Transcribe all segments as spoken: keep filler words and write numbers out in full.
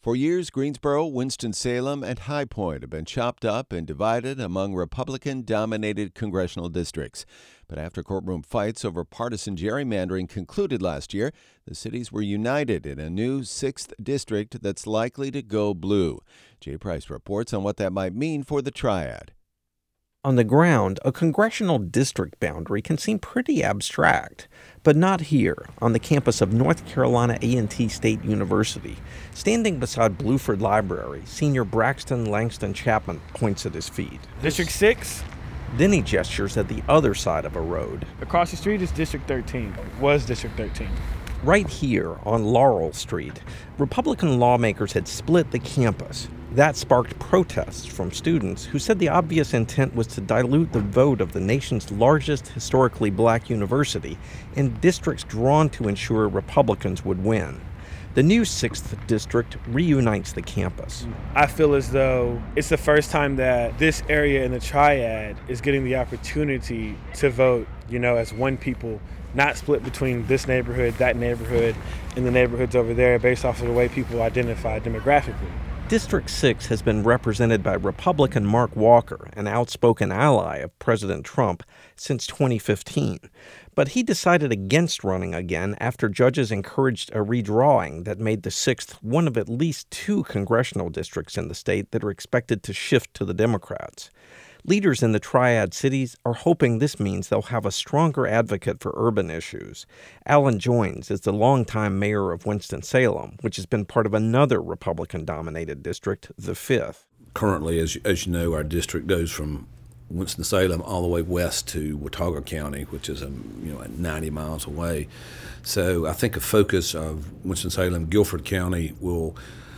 For years, Greensboro, Winston-Salem, and High Point have been chopped up and divided among Republican-dominated congressional districts. But after courtroom fights over partisan gerrymandering concluded last year, the cities were united in a new sixth district that's likely to go blue. Jay Price reports on what that might mean for the Triad. On the ground, a congressional district boundary can seem pretty abstract, but not here, on the campus of North Carolina A and T State University. Standing beside Bluford Library, senior Braxton Langston Chapman points at his feet. District six? Then he gestures at the other side of a road. Across the street is District thirteen, was District thirteen. Right here on Laurel Street, Republican lawmakers had split the campus. That sparked protests from students who said the obvious intent was to dilute the vote of the nation's largest historically black university in districts drawn to ensure Republicans would win. The new sixth district reunites the campus. I feel as though it's the first time that this area in the Triad is getting the opportunity to vote, you know, as one people, not split between this neighborhood, that neighborhood, and the neighborhoods over there based off of the way people identify demographically. District six has been represented by Republican Mark Walker, an outspoken ally of President Trump, since twenty fifteen. But he decided against running again after judges encouraged a redrawing that made the sixth one of at least two congressional districts in the state that are expected to shift to the Democrats. Leaders in the Triad cities are hoping this means they'll have a stronger advocate for urban issues. Alan Joines is the longtime mayor of Winston-Salem, which has been part of another Republican-dominated district, the fifth. Currently, as, as you know, our district goes from Winston-Salem all the way west to Watauga County, which is um, you know ninety miles away. So I think a focus of Winston-Salem, Guilford County will,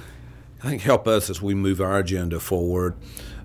I think, help us as we move our agenda forward.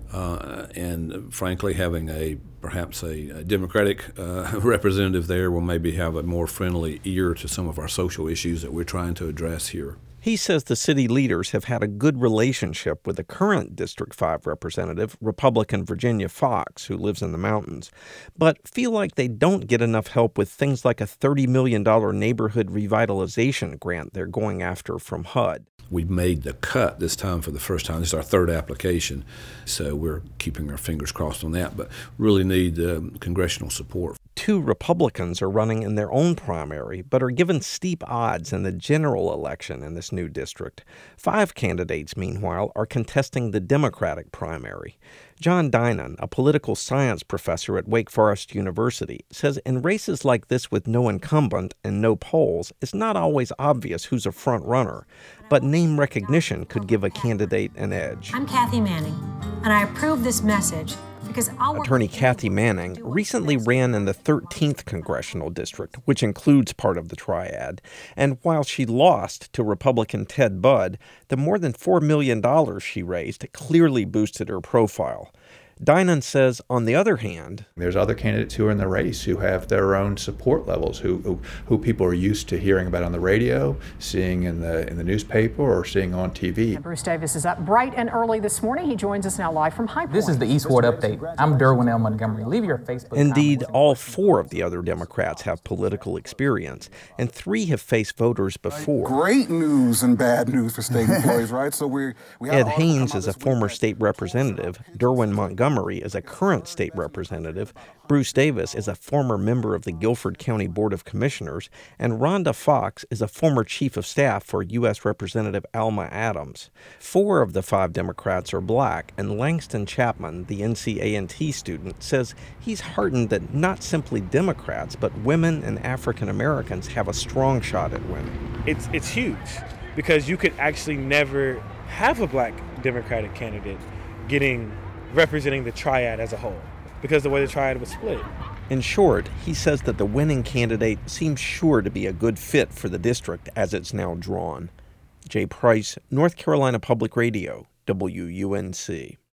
Uh, and frankly, having a perhaps a, a Democratic uh, representative there will maybe have a more friendly ear to some of our social issues that we're trying to address here. He says the city leaders have had a good relationship with the current District five representative, Republican Virginia Foxx, who lives in the mountains, but feel like they don't get enough help with things like a thirty million dollars neighborhood revitalization grant they're going after from H U D. We've made the cut this time for the first time. This is our third application, so we're keeping our fingers crossed on that, but really need um, congressional support. Two Republicans are running in their own primary, but are given steep odds in the general election in this new district. Five candidates, meanwhile, are contesting the Democratic primary. John Dinan, a political science professor at Wake Forest University, says in races like this with no incumbent and no polls, it's not always obvious who's a front runner, but name recognition could give a candidate an edge. I'm Kathy Manning, and I approve this message because I'll Attorney Kathy Manning recently ran in the thirteenth Congressional District, which includes part of the Triad. And while she lost to Republican Ted Budd, the more than four million dollars she raised clearly boosted her profile. Dinan says, on the other hand, there's other candidates who are in the race who have their own support levels, who, who who people are used to hearing about on the radio, seeing in the in the newspaper, or seeing on T V. And Bruce Davis is up bright and early this morning. He joins us now live from High Point. This is the East Ward Update. I'm Derwin L. Montgomery. Leave your Facebook Indeed, comments. all four of the other Democrats have political experience, and three have faced voters before. Great news and bad news for state employees, right? So we we Ed Haynes is a former state representative. Derwin Montgomery is a current state representative. Bruce Davis is a former member of the Guilford County Board of Commissioners, and Rhonda Foxx is a former chief of staff for U S Representative Alma Adams. Four of the five Democrats are black, and Langston Chapman, the N C A and T student, says he's heartened that not simply Democrats, but women and African Americans have a strong shot at winning. It's it's huge because you could actually never have a black Democratic candidate getting representing the Triad as a whole, because the way the Triad was split. In short, he says that the winning candidate seems sure to be a good fit for the district as it's now drawn. Jay Price, North Carolina Public Radio, W U N C.